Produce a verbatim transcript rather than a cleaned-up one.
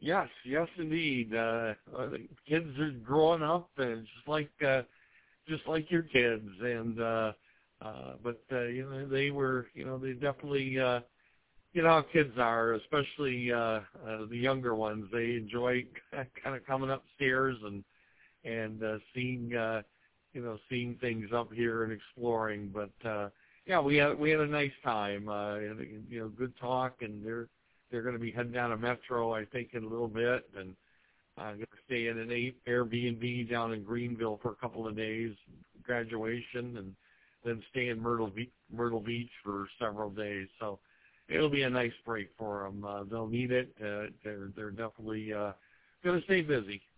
Yes, yes, indeed. Uh, uh, the kids are growing up, and just like uh, just like your kids, and uh, uh, but uh, you know they were, you know, they definitely, uh, you know how kids are, especially uh, uh, the younger ones. They enjoy kind of coming upstairs and and uh, seeing, uh, you know, seeing things up here and exploring. But uh, yeah, we had we had a nice time. Uh, and, you know, good talk, and they're they're going to be heading down to Metro, I think, in a little bit, and I'm going to stay in an eight Airbnb down in Greenville for a couple of days, graduation, and then stay in Myrtle Beach, Myrtle Beach for several days. So it'll be a nice break for them. Uh, they'll need it. Uh, they're they're definitely uh, going to stay busy.